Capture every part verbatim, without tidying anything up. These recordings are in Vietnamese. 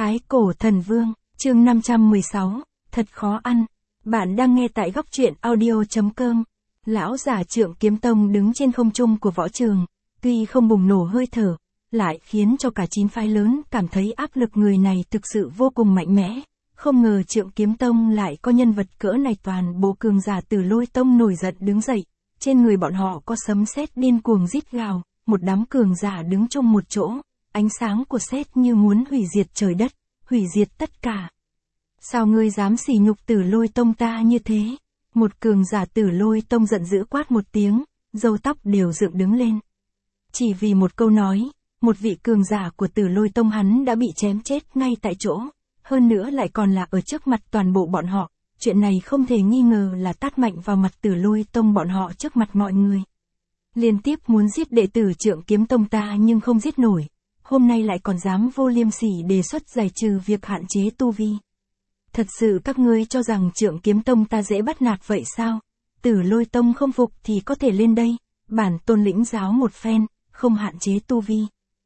Thái Cổ Thần Vương, chương năm trăm mười sáu, thật khó ăn. Bạn đang nghe tại góc truyện audio.com. Lão giả Trượng Kiếm Tông đứng trên không trung của võ trường, tuy không bùng nổ hơi thở, lại khiến cho cả chín phái lớn cảm thấy áp lực người này thực sự vô cùng mạnh mẽ. Không ngờ Trượng Kiếm Tông lại có nhân vật cỡ này, toàn bộ cường giả Tử Lôi Tông nổi giận đứng dậy, trên người bọn họ có sấm sét điên cuồng rít gào, một đám cường giả đứng chung một chỗ, ánh sáng của sét như muốn hủy diệt trời đất, hủy diệt tất cả. Sao ngươi dám sỉ nhục Tử Lôi Tông ta như thế? Một cường giả Tử Lôi Tông giận dữ quát một tiếng, râu tóc đều dựng đứng lên. Chỉ vì một câu nói, một vị cường giả của Tử Lôi Tông hắn đã bị chém chết ngay tại chỗ, hơn nữa lại còn là ở trước mặt toàn bộ bọn họ. Chuyện này không thể nghi ngờ là tát mạnh vào mặt Tử Lôi Tông bọn họ trước mặt mọi người. Liên tiếp muốn giết đệ tử Trượng Kiếm Tông ta nhưng không giết nổi, hôm nay lại còn dám vô liêm sỉ đề xuất giải trừ việc hạn chế tu vi. Thật sự các ngươi cho rằng Trượng Kiếm Tông ta dễ bắt nạt vậy sao? Tử Lôi Tông không phục thì có thể lên đây, bản tôn lĩnh giáo một phen, không hạn chế tu vi.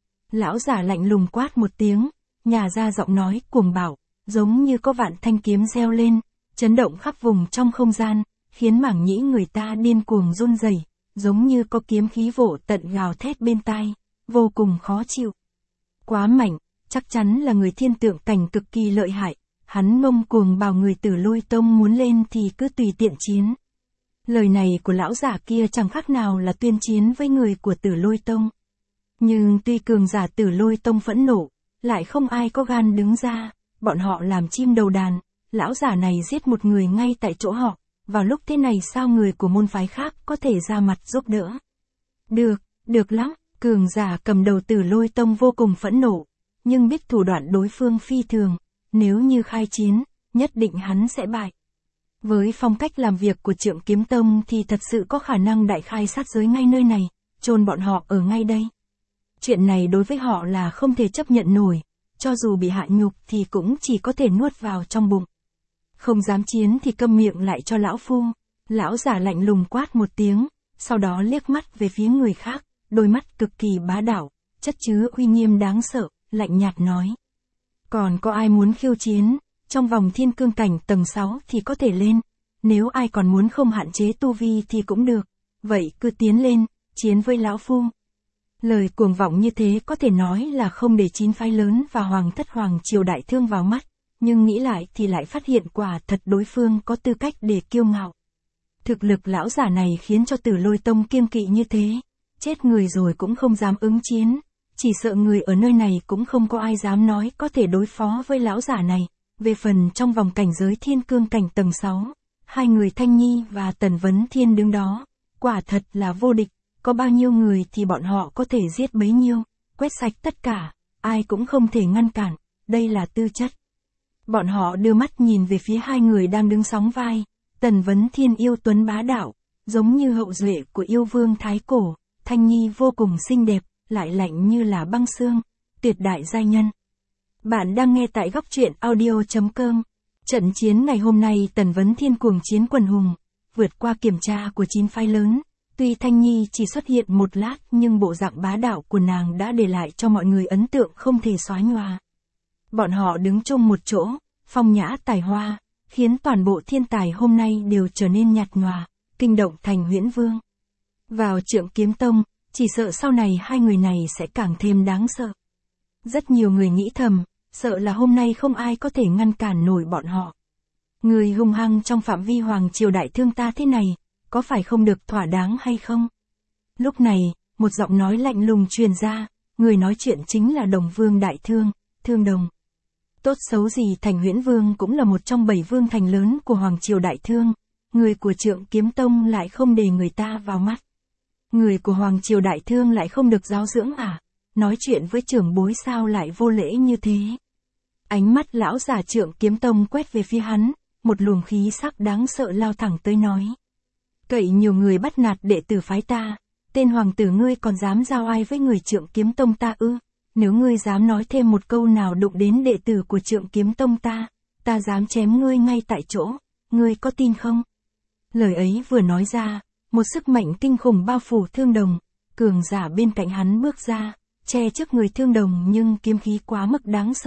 Lão giả lạnh lùng quát một tiếng, nhà ra giọng nói cuồng bạo, giống như có vạn thanh kiếm reo lên, chấn động khắp vùng trong không gian, khiến mảng nhĩ người ta điên cuồng run rẩy, giống như có kiếm khí vỗ tận gào thét bên tai, vô cùng khó chịu. Quá mạnh, chắc chắn là người thiên tượng cảnh cực kỳ lợi hại. Hắn ngông cuồng bảo người Tử Lôi Tông muốn lên thì cứ tùy tiện chiến. Lời này của lão giả kia chẳng khác nào là tuyên chiến với người của Tử Lôi Tông. Nhưng tuy cường giả Tử Lôi Tông phẫn nộ, lại không ai có gan đứng ra, bọn họ làm chim đầu đàn, lão giả này giết một người ngay tại chỗ họ, vào lúc thế này sao người của môn phái khác có thể ra mặt giúp đỡ. Được, được lắm, cường giả cầm đầu Tử Lôi Tông vô cùng phẫn nộ, nhưng biết thủ đoạn đối phương phi thường. Nếu như khai chiến, nhất định hắn sẽ bại. Với phong cách làm việc của Trượng Kiếm Tông thì thật sự có khả năng đại khai sát giới ngay nơi này, chôn bọn họ ở ngay đây. Chuyện này đối với họ là không thể chấp nhận nổi, cho dù bị hạ nhục thì cũng chỉ có thể nuốt vào trong bụng. Không dám chiến thì câm miệng lại cho lão phu. Lão giả lạnh lùng quát một tiếng, sau đó liếc mắt về phía người khác, đôi mắt cực kỳ bá đạo, chất chứa uy nghiêm đáng sợ, lạnh nhạt nói. Còn có ai muốn khiêu chiến, trong vòng thiên cương cảnh tầng sáu thì có thể lên, nếu ai còn muốn không hạn chế tu vi thì cũng được, vậy cứ tiến lên, chiến với lão phu. Lời cuồng vọng như thế có thể nói là không để chín phái lớn và hoàng thất hoàng triều đại thương vào mắt, nhưng nghĩ lại thì lại phát hiện quả thật đối phương có tư cách để kiêu ngạo. Thực lực lão giả này khiến cho Tử Lôi Tông kiêng kỵ như thế, chết người rồi cũng không dám ứng chiến. Chỉ sợ người ở nơi này cũng không có ai dám nói có thể đối phó với lão giả này. Về phần trong vòng cảnh giới thiên cương cảnh tầng sáu, hai người Thanh Nhi và Tần Vấn Thiên đứng đó, quả thật là vô địch, có bao nhiêu người thì bọn họ có thể giết bấy nhiêu, quét sạch tất cả, ai cũng không thể ngăn cản, đây là tư chất. Bọn họ đưa mắt nhìn về phía hai người đang đứng sóng vai, Tần Vấn Thiên yêu tuấn bá đạo, giống như hậu duệ của yêu vương Thái Cổ, Thanh Nhi vô cùng xinh đẹp, lại lạnh như là băng xương, tuyệt đại giai nhân. Bạn đang nghe tại góc truyện audio.com. Trận chiến ngày hôm nay Tần Vấn Thiên cuồng chiến quần hùng, vượt qua kiểm tra của chín phái lớn, tuy Thanh Nhi chỉ xuất hiện một lát nhưng bộ dạng bá đạo của nàng đã để lại cho mọi người ấn tượng không thể xóa nhòa. Bọn họ đứng chung một chỗ, phong nhã tài hoa, khiến toàn bộ thiên tài hôm nay đều trở nên nhạt nhòa, kinh động thành Huyễn Vương. Vào Trượng Kiếm Tông, chỉ sợ sau này hai người này sẽ càng thêm đáng sợ. Rất nhiều người nghĩ thầm, sợ là hôm nay không ai có thể ngăn cản nổi bọn họ. Người hung hăng trong phạm vi hoàng triều đại thương ta thế này, có phải không được thỏa đáng hay không? Lúc này, một giọng nói lạnh lùng truyền ra, người nói chuyện chính là Đồng Vương Đại Thương, Thương Đồng. Tốt xấu gì thành Huyễn Vương cũng là một trong bảy vương thành lớn của hoàng triều đại thương, người của Trượng Kiếm Tông lại không để người ta vào mắt. Người của Hoàng Triều Đại Thương lại không được giáo dưỡng à? Nói chuyện với trưởng bối sao lại vô lễ như thế? Ánh mắt lão giả Trượng Kiếm Tông quét về phía hắn, một luồng khí sắc đáng sợ lao thẳng tới nói. Cậy nhiều người bắt nạt đệ tử phái ta, tên hoàng tử ngươi còn dám giao ai với người Trượng Kiếm Tông ta ư? Nếu ngươi dám nói thêm một câu nào đụng đến đệ tử của Trượng Kiếm Tông ta, ta dám chém ngươi ngay tại chỗ, ngươi có tin không? Lời ấy vừa nói ra, một sức mạnh kinh khủng bao phủ Thương Đồng, cường giả bên cạnh hắn bước ra, che trước người Thương Đồng nhưng kiếm khí quá mức đáng sợ,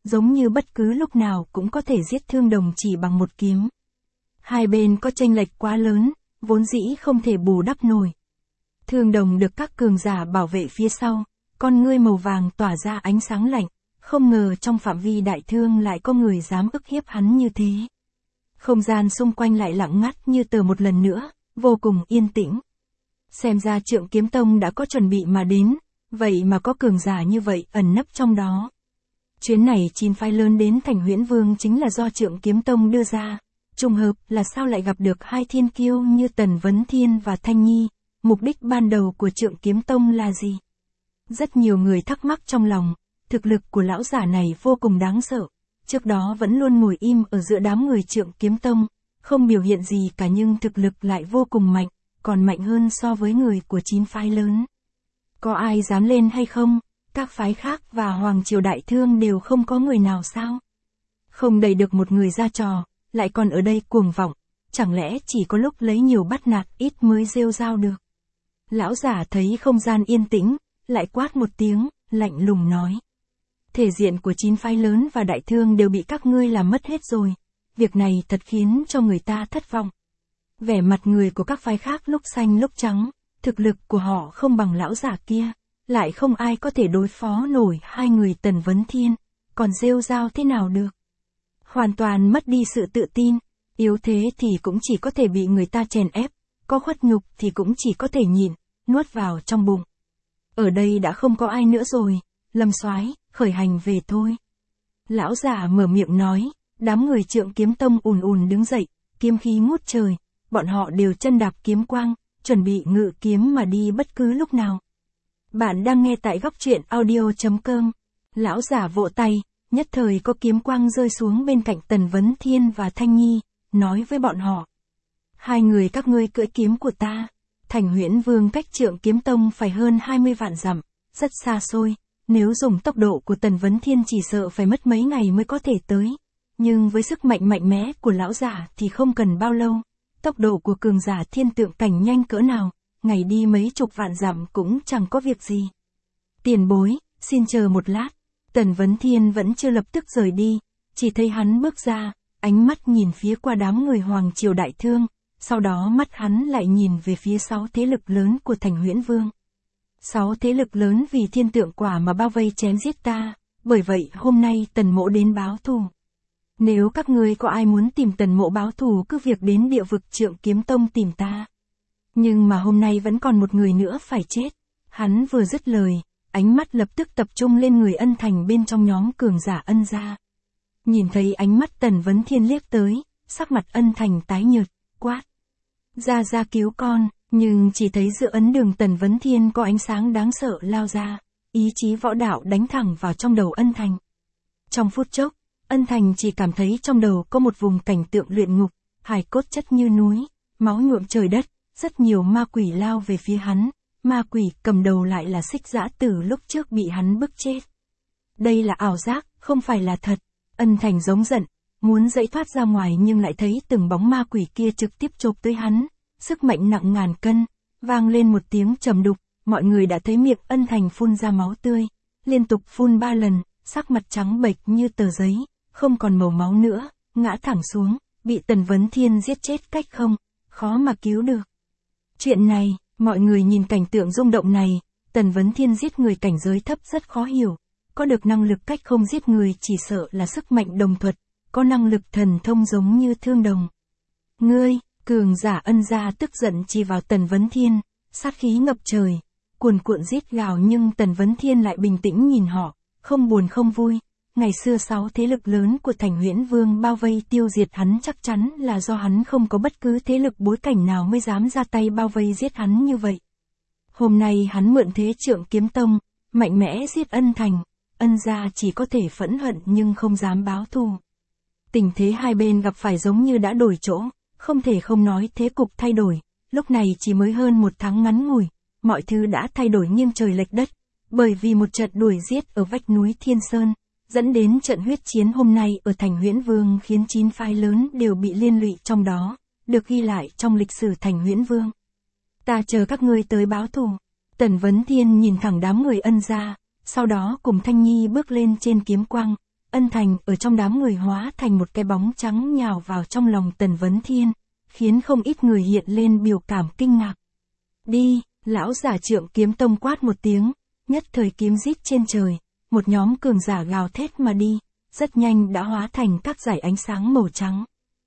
giống như bất cứ lúc nào cũng có thể giết Thương Đồng chỉ bằng một kiếm. Hai bên có chênh lệch quá lớn, vốn dĩ không thể bù đắp nổi. Thương Đồng được các cường giả bảo vệ phía sau, con ngươi màu vàng tỏa ra ánh sáng lạnh, không ngờ trong phạm vi đại thương lại có người dám ức hiếp hắn như thế. Không gian xung quanh lại lặng ngắt như tờ một lần nữa, vô cùng yên tĩnh. Xem ra Trượng Kiếm Tông đã có chuẩn bị mà đến, vậy mà có cường giả như vậy ẩn nấp trong đó. Chuyến này chín phái lớn đến thành Huyễn Vương chính là do Trượng Kiếm Tông đưa ra. Trùng hợp là sao lại gặp được hai thiên kiêu như Tần Vấn Thiên và Thanh Nhi, mục đích ban đầu của Trượng Kiếm Tông là gì? Rất nhiều người thắc mắc trong lòng, thực lực của lão giả này vô cùng đáng sợ, trước đó vẫn luôn ngồi im ở giữa đám người Trượng Kiếm Tông, không biểu hiện gì cả nhưng thực lực lại vô cùng mạnh, còn mạnh hơn so với người của chín phái lớn. Có ai dám lên hay không? Các phái khác và Hoàng Triều Đại Thương đều không có người nào sao? Không đẩy được một người ra trò, lại còn ở đây cuồng vọng, chẳng lẽ chỉ có lúc lấy nhiều bắt nạt ít mới rêu rao được? Lão giả thấy không gian yên tĩnh, lại quát một tiếng, lạnh lùng nói. Thể diện của chín phái lớn và Đại Thương đều bị các ngươi làm mất hết rồi, việc này thật khiến cho người ta thất vọng. Vẻ mặt người của các phái khác lúc xanh lúc trắng, thực lực của họ không bằng lão giả kia, lại không ai có thể đối phó nổi hai người Tần Vấn Thiên, còn rêu rao thế nào được? Hoàn toàn mất đi sự tự tin, yếu thế thì cũng chỉ có thể bị người ta chèn ép, có khuất nhục thì cũng chỉ có thể nhịn, nuốt vào trong bụng. Ở đây đã không có ai nữa rồi, Lâm Soái, khởi hành về thôi. Lão giả mở miệng nói, đám người Trượng Kiếm Tông ùn ùn đứng dậy, kiếm khí ngút trời, bọn họ đều chân đạp kiếm quang, chuẩn bị ngự kiếm mà đi bất cứ lúc nào. Bạn đang nghe tại góc truyện audio chấm com. Lão giả vỗ tay, nhất thời có kiếm quang rơi xuống bên cạnh Tần Vấn Thiên và Thanh Nhi, nói với bọn họ. Hai người các ngươi cưỡi kiếm của ta, thành Huyễn Vương cách Trượng Kiếm Tông phải hơn hai mươi vạn dặm, rất xa xôi, nếu dùng tốc độ của Tần Vấn Thiên chỉ sợ phải mất mấy ngày mới có thể tới, nhưng với sức mạnh mạnh mẽ của lão giả thì không cần bao lâu, tốc độ của cường giả thiên tượng cảnh nhanh cỡ nào, ngày đi mấy chục vạn dặm cũng chẳng có việc gì. Tiền bối, xin chờ một lát. Tần Vấn Thiên vẫn chưa lập tức rời đi, chỉ thấy hắn bước ra, ánh mắt nhìn phía qua đám người Hoàng Triều Đại Thương, sau đó mắt hắn lại nhìn về phía sáu thế lực lớn của thành Huyễn Vương. Sáu thế lực lớn vì thiên tượng quả mà bao vây chém giết ta, bởi vậy hôm nay Tần Mỗ đến báo thù. Nếu các ngươi có ai muốn tìm Tần Mỗ báo thù cứ việc đến địa vực Trượng Kiếm Tông tìm ta. Nhưng mà hôm nay vẫn còn một người nữa phải chết. Hắn vừa dứt lời, ánh mắt lập tức tập trung lên người Ân Thành bên trong nhóm cường giả Ân gia. Nhìn thấy ánh mắt Tần Vấn Thiên liếc tới, sắc mặt Ân Thành tái nhợt, quát. Ra ra cứu con, nhưng chỉ thấy giữa ấn đường Tần Vấn Thiên có ánh sáng đáng sợ lao ra, ý chí võ đạo đánh thẳng vào trong đầu Ân Thành. Trong phút chốc, Ân Thành chỉ cảm thấy trong đầu có một vùng cảnh tượng luyện ngục, hài cốt chất như núi, máu nhuộm trời đất, rất nhiều ma quỷ lao về phía hắn, ma quỷ cầm đầu lại là Xích Dã Tử lúc trước bị hắn bức chết. Đây là ảo giác, không phải là thật. Ân Thành giống giận, muốn dãy thoát ra ngoài nhưng lại thấy từng bóng ma quỷ kia trực tiếp chộp tới hắn, sức mạnh nặng ngàn cân, vang lên một tiếng trầm đục, mọi người đã thấy miệng Ân Thành phun ra máu tươi, liên tục phun ba lần, sắc mặt trắng bệch như tờ giấy, không còn màu máu nữa, ngã thẳng xuống, bị Tần Vấn Thiên giết chết cách không, khó mà cứu được. Chuyện này, mọi người nhìn cảnh tượng rung động này, Tần Vấn Thiên giết người cảnh giới thấp rất khó hiểu, có được năng lực cách không giết người chỉ sợ là sức mạnh đồng thuật, có năng lực thần thông giống như Thương Đồng. Ngươi, cường giả Ân gia tức giận chỉ vào Tần Vấn Thiên, sát khí ngập trời, cuồn cuộn rít gào nhưng Tần Vấn Thiên lại bình tĩnh nhìn họ, không buồn không vui. Ngày xưa sáu thế lực lớn của thành Huyễn Vương bao vây tiêu diệt hắn chắc chắn là do hắn không có bất cứ thế lực bối cảnh nào mới dám ra tay bao vây giết hắn như vậy. Hôm nay hắn mượn thế Trượng Kiếm Tông, mạnh mẽ giết Ân Thành, Ân gia chỉ có thể phẫn hận nhưng không dám báo thù. Tình thế hai bên gặp phải giống như đã đổi chỗ, không thể không nói thế cục thay đổi, lúc này chỉ mới hơn một tháng ngắn ngủi, mọi thứ đã thay đổi nghiêng trời lệch đất, bởi vì một trận đuổi giết ở vách núi Thiên Sơn, dẫn đến trận huyết chiến hôm nay ở thành Huyễn Vương khiến chín phái lớn đều bị liên lụy trong đó, được ghi lại trong lịch sử thành Huyễn Vương. Ta chờ các ngươi tới báo thù. Tần Vấn Thiên nhìn thẳng đám người Ân gia, sau đó cùng Thanh Nhi bước lên trên kiếm quang. Ân Thành ở trong đám người hóa thành một cái bóng trắng nhào vào trong lòng Tần Vấn Thiên, khiến không ít người hiện lên biểu cảm kinh ngạc. Đi, lão giả Trượng Kiếm Tông quát một tiếng, nhất thời kiếm rít trên trời, một nhóm cường giả gào thét mà đi, rất nhanh đã hóa thành các dải ánh sáng màu trắng.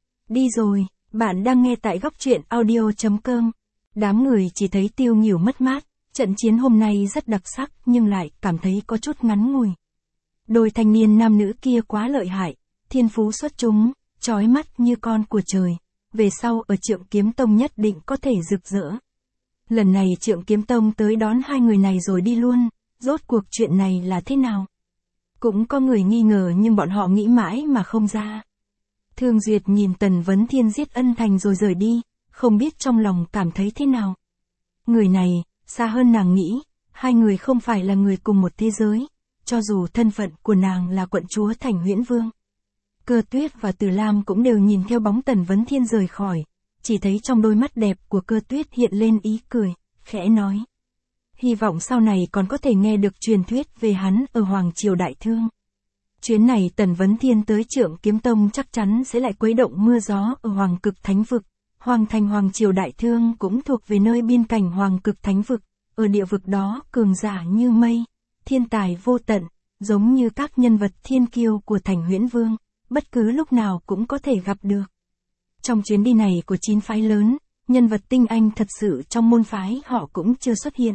Đi rồi, bạn đang nghe tại góc truyện audio chấm com. Đám người chỉ thấy tiêu nghỉu mất mát, trận chiến hôm nay rất đặc sắc nhưng lại cảm thấy có chút ngắn ngủi. Đôi thanh niên nam nữ kia quá lợi hại, thiên phú xuất chúng, chói mắt như con của trời, về sau ở Trượng Kiếm Tông nhất định có thể rực rỡ. Lần này Trượng Kiếm Tông tới đón hai người này rồi đi luôn, rốt cuộc chuyện này là thế nào? Cũng có người nghi ngờ nhưng bọn họ nghĩ mãi mà không ra. Thương Duyệt nhìn Tần Vấn Thiên giết Ân Thành rồi rời đi, không biết trong lòng cảm thấy thế nào. Người này, xa hơn nàng nghĩ, hai người không phải là người cùng một thế giới, cho dù thân phận của nàng là quận chúa thành Huyễn Vương. Cơ Tuyết và Từ Lam cũng đều nhìn theo bóng Tần Vấn Thiên rời khỏi, chỉ thấy trong đôi mắt đẹp của Cơ Tuyết hiện lên ý cười, khẽ nói. Hy vọng sau này còn có thể nghe được truyền thuyết về hắn ở Hoàng Triều Đại Thương. Chuyến này Tần Vấn Thiên tới Trượng Kiếm Tông chắc chắn sẽ lại quấy động mưa gió ở Hoàng Cực Thánh Vực. Hoàng thành Hoàng Triều Đại Thương cũng thuộc về nơi biên cảnh Hoàng Cực Thánh Vực, ở địa vực đó cường giả như mây, thiên tài vô tận, giống như các nhân vật thiên kiêu của thành Huyễn Vương, bất cứ lúc nào cũng có thể gặp được. Trong chuyến đi này của chín phái lớn, nhân vật tinh anh thật sự trong môn phái họ cũng chưa xuất hiện.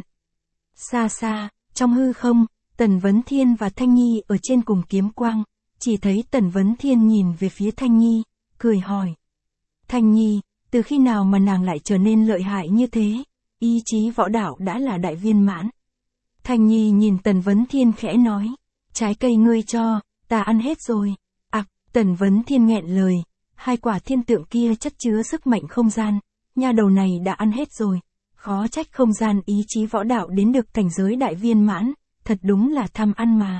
Xa xa, trong hư không, Tần Vấn Thiên và Thanh Nhi ở trên cùng kiếm quang, chỉ thấy Tần Vấn Thiên nhìn về phía Thanh Nhi, cười hỏi. Thanh Nhi, từ khi nào mà nàng lại trở nên lợi hại như thế, ý chí võ đạo đã là đại viên mãn. Thanh Nhi nhìn Tần Vấn Thiên khẽ nói, trái cây ngươi cho, ta ăn hết rồi. Ặc, Tần Vấn Thiên nghẹn lời, hai quả thiên tượng kia chất chứa sức mạnh không gian, nha đầu này đã ăn hết rồi. Khó trách không gian ý chí võ đạo đến được cảnh giới đại viên mãn, thật đúng là tham ăn mà.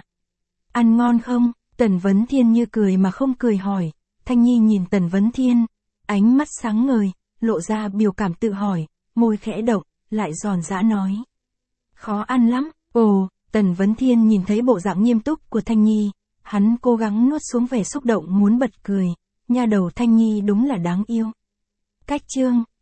Ăn ngon không? Tần Vấn Thiên như cười mà không cười hỏi. Thanh Nhi nhìn Tần Vấn Thiên, ánh mắt sáng ngời, lộ ra biểu cảm tự hỏi, môi khẽ động, lại giòn giã nói. Khó ăn lắm. Ồ, Tần Vấn Thiên nhìn thấy bộ dạng nghiêm túc của Thanh Nhi, hắn cố gắng nuốt xuống vẻ xúc động muốn bật cười, nha đầu Thanh Nhi đúng là đáng yêu. Cách chương